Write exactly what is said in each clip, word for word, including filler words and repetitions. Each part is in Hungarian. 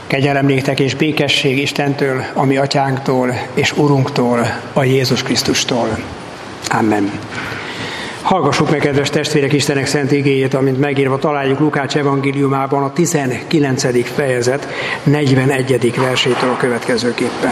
Kegyelem néktek és békesség Istentől, a mi atyánktól és Urunktól, a Jézus Krisztustól. Amen. Hallgassuk meg, kedves testvérek, Istenek szent igéjét, amint megírva találjuk Lukács evangéliumában a tizenkilencedik fejezet negyvenegyedik versétől a következőképpen.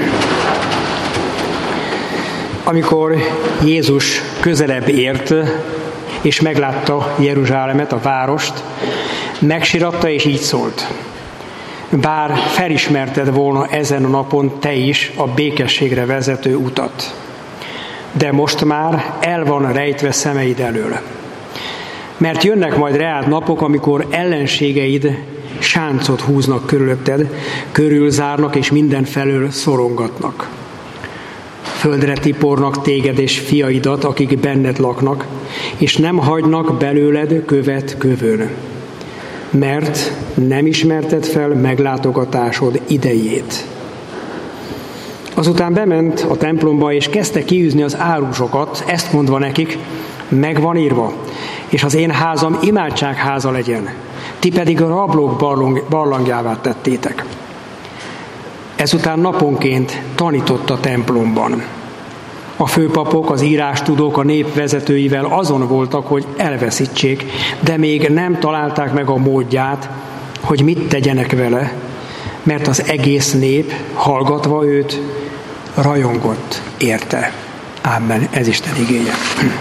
Amikor Jézus közelebb ért, és meglátta Jeruzsálemet, a várost, megsiratta és így szólt: bár felismerted volna ezen a napon te is a békességre vezető utat, de most már el van rejtve szemeid elől. Mert jönnek majd reád napok, amikor ellenségeid sáncot húznak körülötted, körülzárnak és mindenfelől szorongatnak. Földre tipornak téged és fiaidat, akik benned laknak, és nem hagynak belőled követ kövön, mert nem ismerted fel meglátogatásod idejét. Azután bement a templomba, és kezdte kiűzni az árusokat, ezt mondva nekik: meg van írva, és az én házam imádságháza legyen, ti pedig a rablók barlang, barlangjává tettétek. Ezután naponként tanított a templomban. A főpapok, az írástudók a nép vezetőivel azon voltak, hogy elveszítsék, de még nem találták meg a módját, hogy mit tegyenek vele, mert az egész nép, hallgatva őt, rajongott érte. Amen. Ez Isten igéje.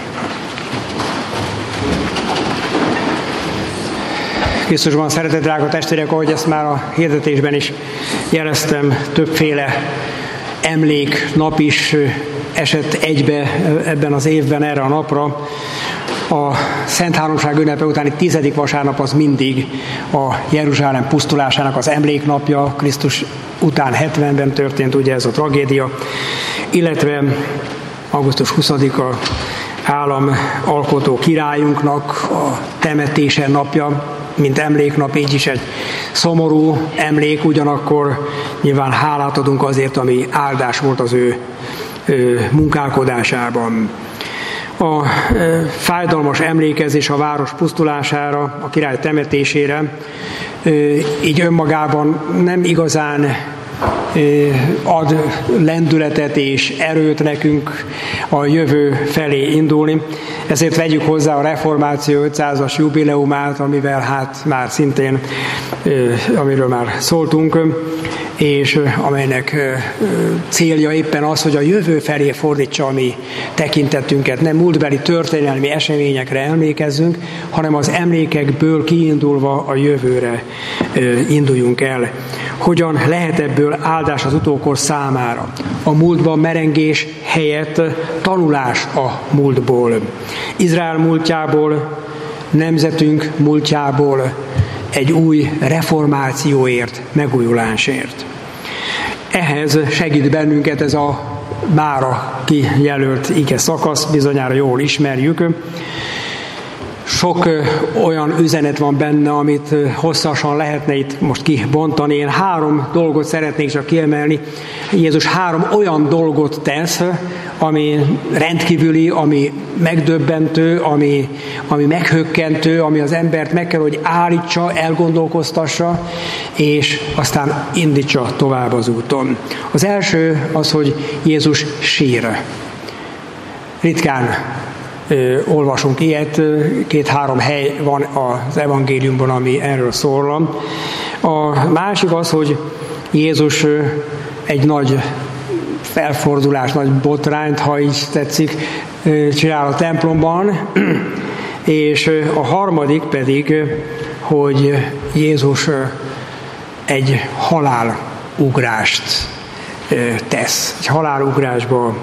Krisztusban szeretett drága testvérek, ahogy ezt már a hirdetésben is jeleztem, többféle emléknap is esett egybe ebben az évben erre a napra. A Szent Háromság ünnepe utáni tizedik vasárnap az mindig a Jeruzsálem pusztulásának az emléknapja, Krisztus után hetvenben történt ugye ez a tragédia, illetve augusztus huszadika állam alkotó királyunknak a temetése napja, mint emléknap, így is egy szomorú emlék, ugyanakkor nyilván hálát adunk azért, ami áldás volt az ő, ő munkálkodásában. A e, fájdalmas emlékezés a város pusztulására, a király temetésére, e, így önmagában nem igazán e, ad lendületet és erőt nekünk a jövő felé indulni. Ezért vegyük hozzá a reformáció ötszázas jubileumát, amivel hát már szintén, e, amiről már szóltunk, és amelynek célja éppen az, hogy a jövő felé fordítsa a mi tekintetünket. Nem múltbeli történelmi eseményekre emlékezzünk, hanem az emlékekből kiindulva a jövőre induljunk el. Hogyan lehet ebből áldás az utókor számára? A múltban merengés helyett tanulás a múltból. Izrael múltjából, nemzetünk múltjából, egy új reformációért, megújulásért. Ehhez segít bennünket ez a mára kijelölt ige szakasz, bizonyára jól ismerjük. Sok olyan üzenet van benne, amit hosszasan lehetne itt most kibontani. Én három dolgot szeretnék csak kiemelni. Jézus három olyan dolgot tesz, ami rendkívüli, ami megdöbbentő, ami, ami meghökkentő, ami az embert meg kell, hogy állítsa, elgondolkoztassa, és aztán indítsa tovább az úton. Az első az, hogy Jézus sír. Ritkán ö, olvasunk ilyet, két-három hely van az evangéliumban, ami erről szól. A másik az, hogy Jézus egy nagy felfordulás, nagy botrányt, ha így tetszik, csinál a templomban, és a harmadik pedig, hogy Jézus egy halálugrást tesz. Egy halálugrásba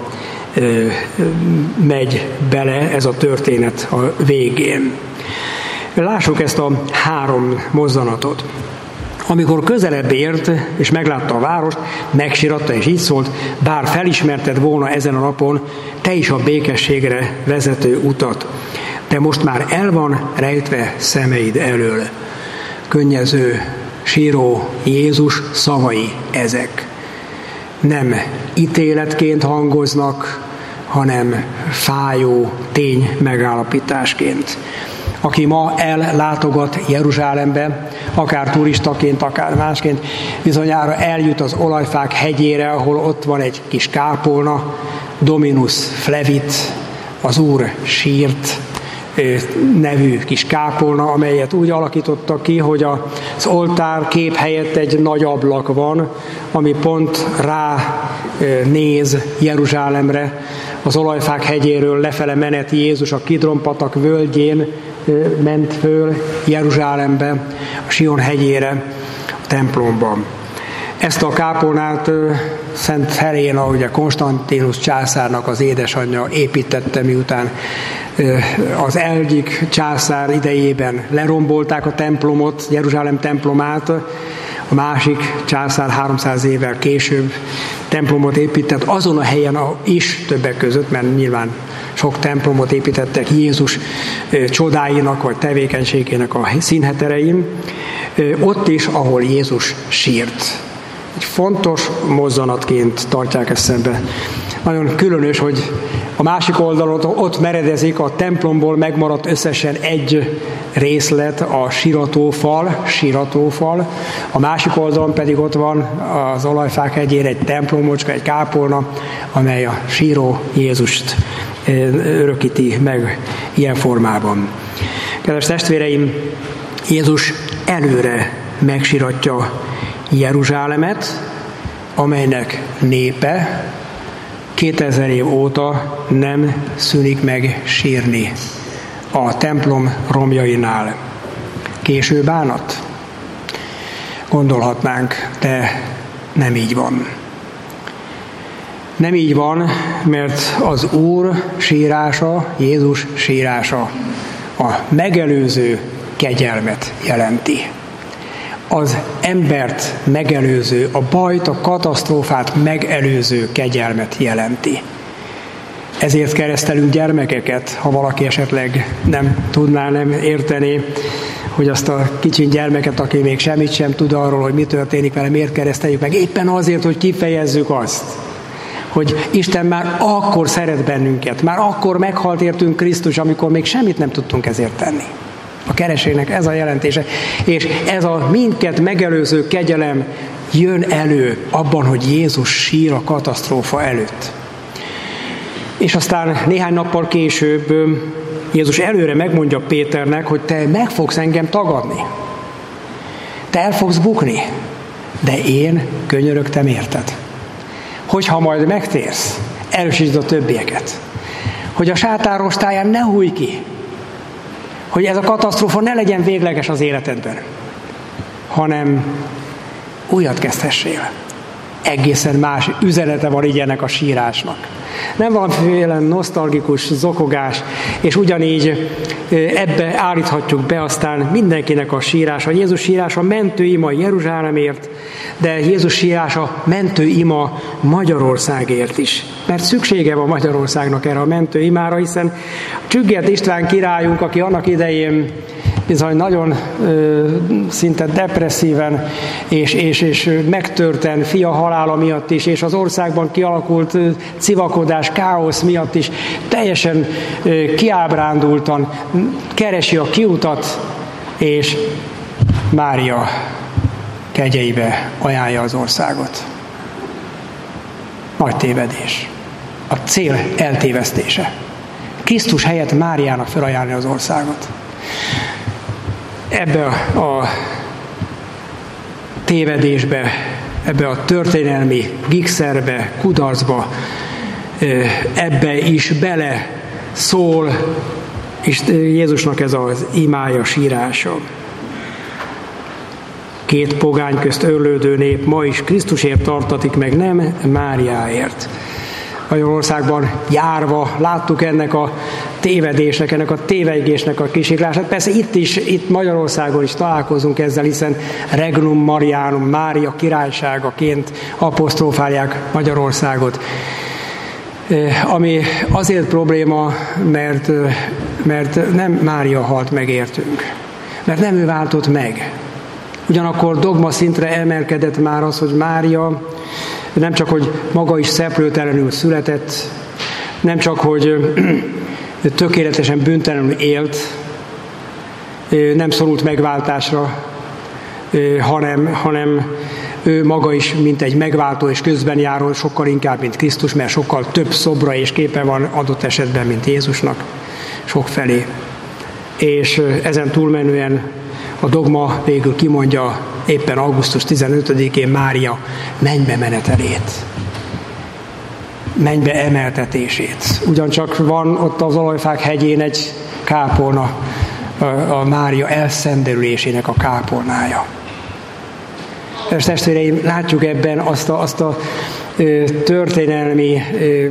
megy bele ez a történet a végén. Lássuk ezt a három mozzanatot. Amikor közelebb ért, és meglátta a várost, megsiratta, és így szólt: bár felismerted volna ezen a napon te is a békességre vezető utat, de most már el van rejtve szemeid elől. Könnyező, síró Jézus szavai ezek. Nem ítéletként hangoznak, hanem fájó tény megállapításként. aki ma ellátogat Jeruzsálembe, akár turistaként, akár másként, bizonyára eljut az Olajfák hegyére, ahol ott van egy kis kápolna, Dominus Flevit, az Úr sírt nevű kis kápolna, amelyet úgy alakítottak ki, hogy az oltár kép helyett egy nagy ablak van, ami pont rá néz Jeruzsálemre, az Olajfák hegyéről lefele menet Jézus a Kidron-patak völgyén ment föl Jeruzsálembe, a Sion hegyére, a templomban. Ezt a kápolnát Szent Helena, ugye Konstantinus császárnak az édesanyja építette, miután az egyik császár idejében lerombolták a templomot, Jeruzsálem templomát, a másik császár háromszáz évvel később templomot épített, azon a helyen is többek között, mert nyilván sok templomot építettek Jézus csodáinak vagy tevékenységének a színheterein, ott is, ahol Jézus sírt. Egy fontos mozzanatként tartják ezt szembe. Nagyon különös, hogy a másik oldalon ott meredezik a templomból megmaradt összesen egy részlet, a síratófal, síratófal. A másik oldalon pedig ott van az Olajfák hegyén egy templomocska, egy kápolna, amely a síró Jézust örökíti meg ilyen formában. Kedves testvéreim, Jézus előre megsiratja Jeruzsálemet, amelynek népe kétezer év óta nem szűnik meg sírni a templom romjainál. Késő bánat? Gondolhatnánk, de nem így van. Nem így van, mert az Úr sírása, Jézus sírása a megelőző kegyelmet jelenti. Az embert megelőző, a bajt, a katasztrófát megelőző kegyelmet jelenti. Ezért keresztelünk gyermekeket, ha valaki esetleg nem tudná, nem érteni, hogy azt a kicsi gyermeket, aki még semmit sem tud arról, hogy mi történik vele, miért kereszteljük meg. Éppen azért, hogy kifejezzük azt, hogy Isten már akkor szeret bennünket, már akkor meghalt értünk Krisztus, amikor még semmit nem tudtunk ezért tenni. A kereségnek ez a jelentése, és ez a minket megelőző kegyelem jön elő abban, hogy Jézus sír a katasztrófa előtt. És aztán néhány nappal később Jézus előre megmondja Péternek, hogy te meg fogsz engem tagadni. Te el fogsz bukni, de én könyörögtem érted. Hogyha majd megtérsz, erősítsd a többieket. Hogy a sátán rostáján ne hújj ki. Hogy ez a katasztrófa ne legyen végleges az életedben, hanem újat kezdhessél. Egészen más üzenete van így ennek a sírásnak. Nem valamiféle nosztalgikus zokogás, és ugyanígy ebbe állíthatjuk be aztán mindenkinek a sírása. Jézus sírása mentő ima Jeruzsálemért, de Jézus sírása mentő ima Magyarországért is. Mert szüksége van Magyarországnak erre a mentő imára, hiszen Csüggert István királyunk, aki annak idején bizony nagyon ö, szinte depresszíven és, és, és megtörten fia halála miatt is, és az országban kialakult ö, civakodás, káosz miatt is teljesen ö, kiábrándultan keresi a kiutat, és Mária kegyeibe ajánlja az országot. Nagy tévedés. A cél eltévesztése. Krisztus helyett Máriának felajánlja az országot. Ebbe a, a tévedésbe, ebbe a történelmi gigszerbe, kudarcba, ebbe is bele szól, és Jézusnak ez az imája, sírása. Két pogány közt örlődő nép ma is Krisztusért tartatik meg, nem Máriáért. Magyarországban járva láttuk ennek a tévedésnek, ennek a tévejgésnek a kísérlását. Persze itt is, itt Magyarországon is találkozunk ezzel, hiszen Regnum Marianum, Mária királyságaként aposztrófálják Magyarországot. Ami azért probléma, mert, mert nem Mária halt meg értünk. Mert nem ő váltott meg. Ugyanakkor dogma szintre emelkedett már az, hogy Mária nem csak, hogy maga is szeplőtelenül született, nem csak, hogy tökéletesen bűntelenül élt, nem szorult megváltásra, hanem, hanem ő maga is, mint egy megváltó és közben járó, sokkal inkább, mint Krisztus, mert sokkal több szobra és képe van adott esetben, mint Jézusnak, sokfelé. És ezen túlmenően a dogma végül kimondja éppen augusztus tizenötödikén Mária mennybe menetelét, mennybe emeltetését. Ugyancsak van ott az Olajfák hegyén egy kápolna, a, a Mária elszenderülésének a kápolnája. És testvéreim, látjuk ebben azt a, azt a ö, történelmi ö,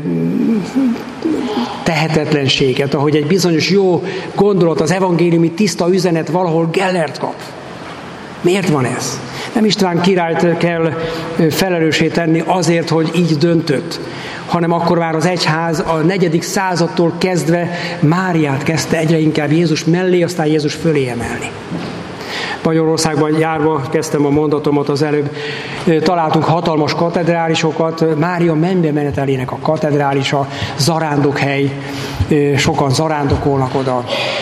tehetetlenséget, ahogy egy bizonyos jó gondolat, az evangéliumi tiszta üzenet valahol gellert kap. Miért van ez? Nem István királyt kell felelőssé tenni azért, hogy így döntött, hanem akkor már az egyház a negyedik századtól kezdve Máriát kezdte egyre inkább Jézus mellé, aztán Jézus fölé emelni. Magyarországban járva, kezdtem a mondatomat az előbb, találtunk hatalmas katedrálisokat, Mária mennybe menetelének a katedrálisa, zarándokhely, sokan zarándokolnak oda.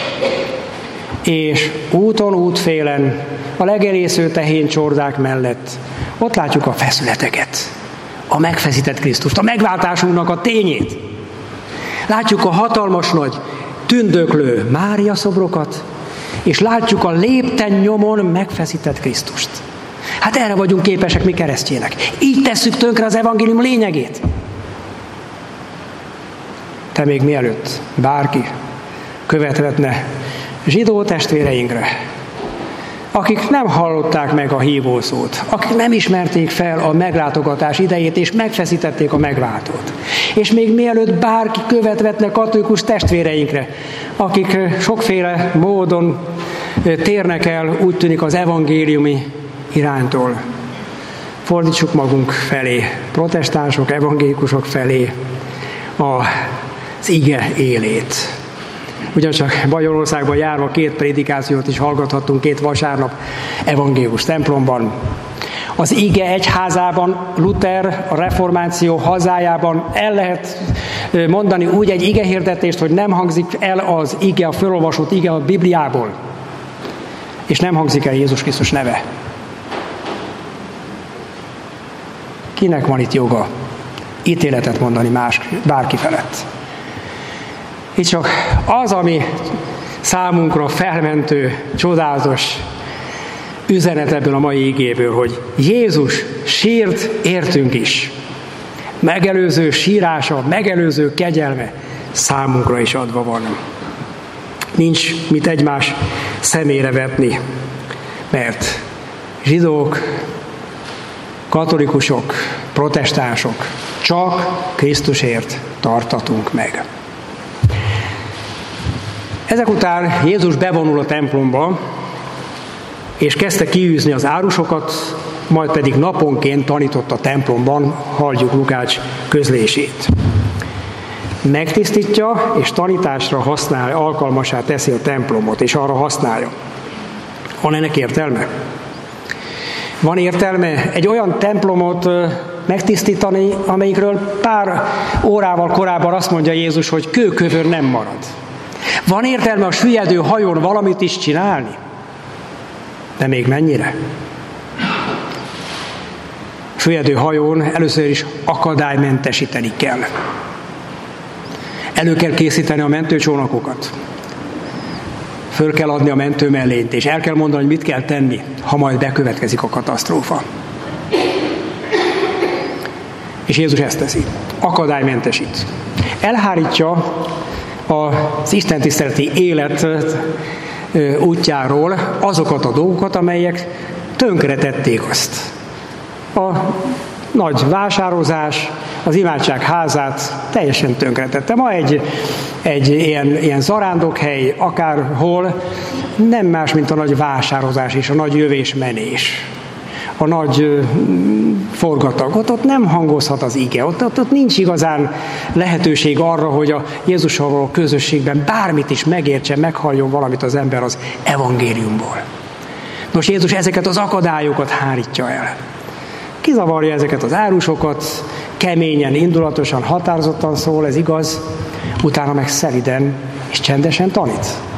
És úton, útfélen, a legelésző tehéncsordák mellett ott látjuk a feszületeket, a megfeszített Krisztust, a megváltásunknak a tényét. Látjuk a hatalmas nagy tündöklő Mária szobrokat, és látjuk a lépten nyomon megfeszített Krisztust. Hát erre vagyunk képesek mi keresztjének. Így tesszük tönkre az evangélium lényegét. Te még mielőtt bárki követhetne zsidó testvéreinkre, akik nem hallották meg a hívószót, akik nem ismerték fel a meglátogatás idejét, és megfeszítették a megváltót. És még mielőtt bárki követvetne katolikus testvéreinkre, akik sokféle módon térnek el, úgy tűnik, az evangéliumi iránytól. Fordítsuk magunk felé, protestánsok, evangélikusok felé az ige élét. Ugyancsak Magyarországban járva két prédikációt is hallgathattunk két vasárnap evangélikus templomban. Az ige egyházában, Luther, a reformáció hazájában el lehet mondani úgy egy igehirdetést, hogy nem hangzik el az ige, a felolvasott ige a Bibliából, és nem hangzik el Jézus Krisztus neve. Kinek van itt joga ítéletet mondani más, bárki felett? Itt csak az, ami számunkra felmentő, csodálatos üzenet ebből a mai igéből, hogy Jézus sírt értünk is. Megelőző sírása, megelőző kegyelme számunkra is adva van. Nincs mit egymás szemére vetni, mert zsidók, katolikusok, protestánsok csak Krisztusért tartatunk meg. Ezek után Jézus bevonul a templomba, és kezdte kiűzni az árusokat, majd pedig naponként tanított a templomban, halljuk Lukács közlését. Megtisztítja, és tanításra használja, alkalmassá teszi a templomot, és arra használja. Van ennek értelme? Van értelme egy olyan templomot megtisztítani, amelyikről pár órával korábban azt mondja Jézus, hogy kőkövön nem marad. Van értelme a süllyedő hajón valamit is csinálni? De még mennyire? A süllyedő hajón először is akadálymentesíteni kell. Elő kell készíteni a mentőcsónakokat. Föl kell adni a mentőmellényt, és el kell mondani, hogy mit kell tenni, ha majd bekövetkezik a katasztrófa. És Jézus ezt teszi. Akadálymentesít. Elhárítja az istentiszteleti élet útjáról azokat a dolgokat, amelyek tönkretették azt. A nagy vásározás, az imádság házát teljesen tönkretette. Ma egy, egy ilyen, ilyen zarándokhely, akárhol, nem más, mint a nagy vásározás és a nagy jövés-menés. A nagy forgatag. Ott, ott nem hangozhat az ige. Ott, ott, ott nincs igazán lehetőség arra, hogy a Jézussal való közösségben bármit is megértsen, meghalljon valamit az ember az evangéliumból. Nos, Jézus ezeket az akadályokat hárítja el. Kizavarja ezeket az árusokat, keményen, indulatosan, határozottan szól, ez igaz, utána meg szeliden és csendesen tanít.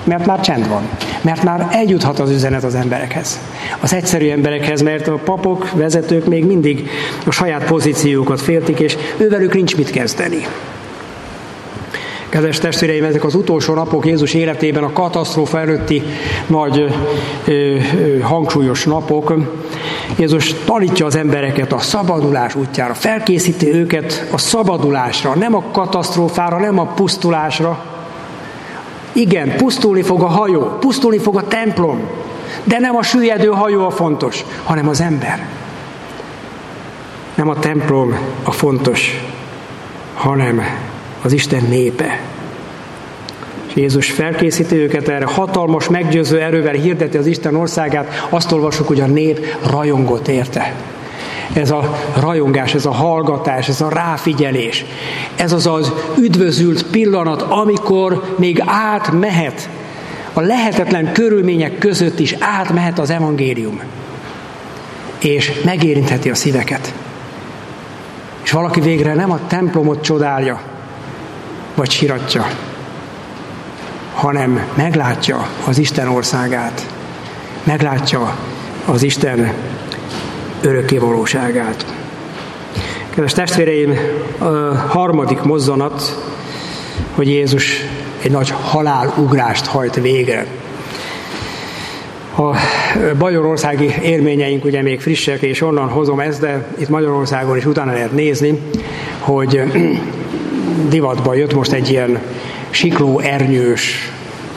mert már csend van, mert már eljuthat az üzenet az emberekhez, az egyszerű emberekhez, mert a papok, vezetők még mindig a saját pozíciójukat féltik, és ővelük nincs mit kezdeni. Kedves testvéreim, ezek az utolsó napok Jézus életében, a katasztrófa előtti nagy ö, ö, hangsúlyos napok. Jézus tanítja az embereket a szabadulás útjára, felkészíti őket a szabadulásra, nem a katasztrófára, nem a pusztulásra. Igen, pusztulni fog a hajó, pusztulni fog a templom, de nem a süllyedő hajó a fontos, hanem az ember. Nem a templom a fontos, hanem az Isten népe. És Jézus felkészíti őket erre, hatalmas, meggyőző erővel hirdeti az Isten országát. Azt olvasjuk, hogy a nép rajongott érte. Ez a rajongás, ez a hallgatás, ez a ráfigyelés, ez az az üdvözült pillanat, amikor még átmehet, a lehetetlen körülmények között is átmehet az evangélium, és megérintheti a szíveket. És valaki végre nem a templomot csodálja, vagy siratja, hanem meglátja az Isten országát, meglátja az Isten örökké valóságát. Kedves testvéreim, a harmadik mozzanat, hogy Jézus egy nagy halálugrást hajt végre. A magyarországi élményeink ugye még frissek, és onnan hozom ezt, de itt Magyarországon is utána lehet nézni, hogy divatba jött most egy ilyen sikló-ernyős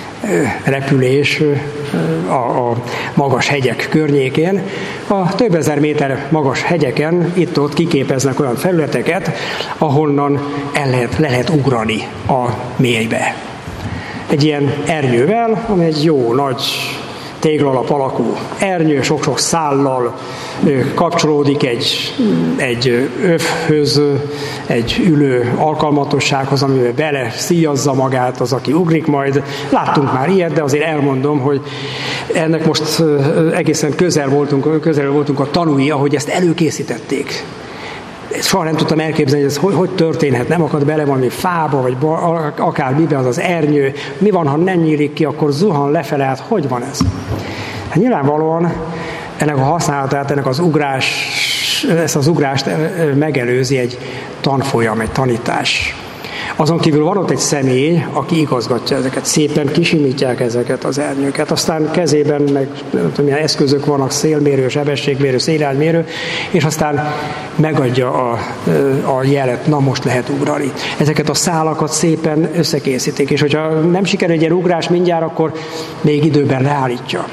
repülés a, a magas hegyek környékén. A több ezer méter magas hegyeken itt-ott kiképeznek olyan felületeket, ahonnan el lehet, le lehet ugrani a mélybe. Egy ilyen ernyővel, ami egy jó nagy téglalap alakú ernyő, sok-sok szállal kapcsolódik egy, egy övhöz, egy ülő alkalmatossághoz, amivel bele szíjazza magát az, aki ugrik majd. Láttunk már ilyet, de azért elmondom, hogy ennek most egészen közel voltunk, közel voltunk a tanúi, ahogy ezt előkészítették. Soha nem tudtam elképzelni, hogy ez hogy, hogy történhet, nem akad bele valami fába, vagy akár miben az az ernyő. Mi van, ha nem nyílik ki, akkor zuhan lefele, hát hogy van ez? Hát nyilvánvalóan ennek a használatát, ennek az ugrás, ezt az ugrást megelőzi egy tanfolyam, egy tanítás. Azon kívül van ott egy személy, aki igazgatja ezeket, szépen kisimítják ezeket az ernyőket, aztán kezében meg nem tudom, milyen eszközök vannak, szélmérő, sebességmérő, széliránymérő, és aztán megadja a, a jelet, na most lehet ugrani. Ezeket a szálakat szépen összekészítik, és hogyha nem sikerül egy ilyen ugrás mindjárt, akkor még időben leállítja.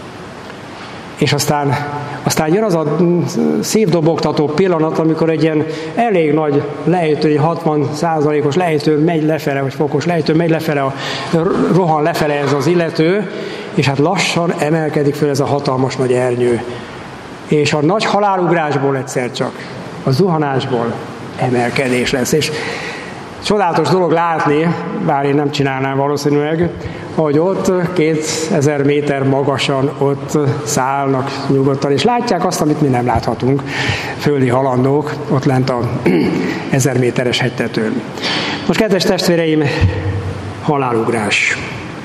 És aztán, aztán jön az a szívdobogtató pillanat, amikor egy ilyen elég nagy lejtő, egy hatvan százalékos lejtő megy lefele, vagy fokos lejtő megy lefele, a, rohan lefele ez az illető, és hát lassan emelkedik fel ez a hatalmas nagy ernyő. És a nagy halálugrásból egyszer csak, a zuhanásból emelkedés lesz. És csodálatos dolog látni, bár én nem csinálnám valószínűleg, hogy ott kétezer méter magasan ott szállnak nyugodtan, és látják azt, amit mi nem láthatunk, földi halandók, ott lent a ezer méteres hegytetőn. Most, kedves testvéreim, halálugrás.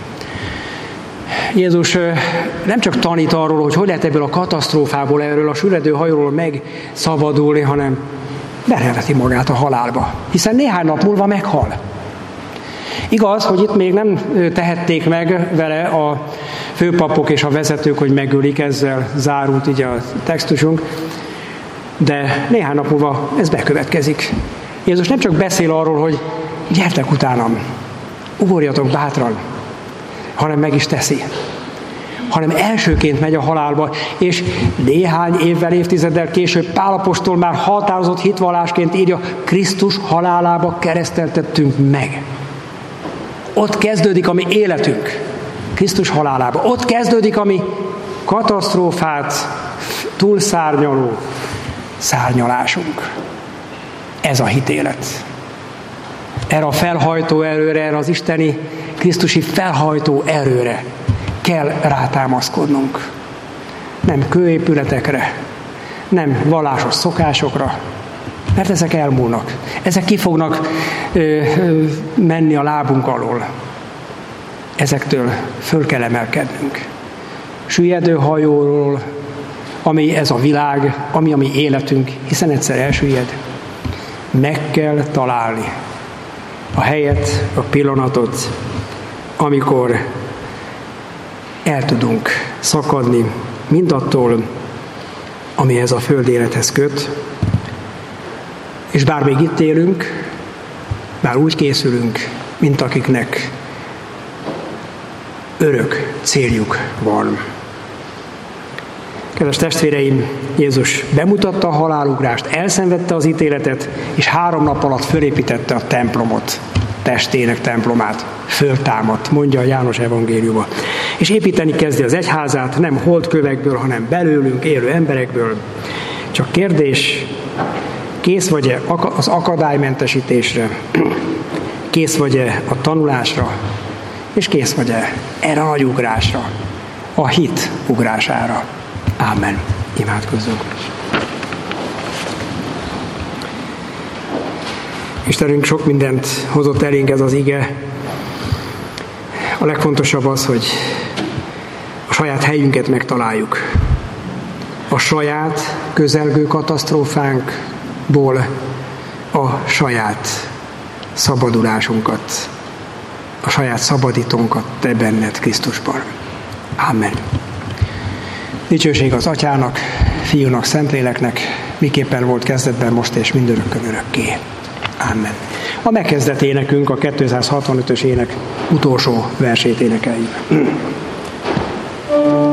Jézus nem csak tanít arról, hogy hogy lehet ebből a katasztrófából, erről a süllyedő hajóról megszabadulni, hanem beleveti magát a halálba, hiszen néhány nap múlva meghal. Igaz, hogy itt még nem tehették meg vele a főpapok és a vezetők, hogy megölik, ezzel zárult így a textusunk, de néhány nap múlva ez bekövetkezik. Jézus nem csak beszél arról, hogy gyertek utánam, ugorjatok bátran, hanem meg is teszi. Hanem elsőként megy a halálba, és néhány évvel, évtizeddel később Pál apostol már határozott hitvallásként írja, Krisztus halálába kereszteltettünk meg. Ott kezdődik a mi életünk, Krisztus halálába. Ott kezdődik a mi katasztrófát túlszárnyaló szárnyalásunk. Ez a hitélet. Erre a felhajtó erőre, erre az isteni, krisztusi felhajtó erőre kell rátámaszkodnunk. Nem kőépületekre, nem vallásos szokásokra, mert ezek elmúlnak. Ezek ki fognak ö, ö, menni a lábunk alól. ezektől föl kell emelkednünk. Süllyedő hajóról, ami ez a világ, ami a mi életünk, hiszen egyszer elsüllyed, meg kell találni a helyet, a pillanatot, amikor el tudunk szakadni mindattól, ami ez a föld élethez köt, és bár még itt élünk, bár úgy készülünk, mint akiknek örök céljuk van. Kedves testvéreim, Jézus bemutatta a halálugrást, elszenvedte az ítéletet, és három nap alatt fölépítette a templomot, testének templomát, föltámadt, mondja a János evangéliuma. És építeni kezdi az egyházát, nem holdkövekből, hanem belőlünk élő emberekből. Csak kérdés, kész vagy-e az akadálymentesítésre, kész vagy-e a tanulásra, és kész vagy-e erre a nagy ugrásra, a hit ugrására. Ámen. Imádkozzunk. Istenünk sok mindent hozott elénk ez az ige. A legfontosabb az, hogy a saját helyünket megtaláljuk. A saját közelgő katasztrófánkból a saját szabadulásunkat, a saját szabadítónkat te benned Krisztusban. Amen. Dicsőség az Atyának, Fiúnak, Szentléleknek, miképpen volt kezdetben, most és mindörökkön örökké. Amen. A megkezdett énekünk, a kétszázhatvanötös ének utolsó versét énekeljük.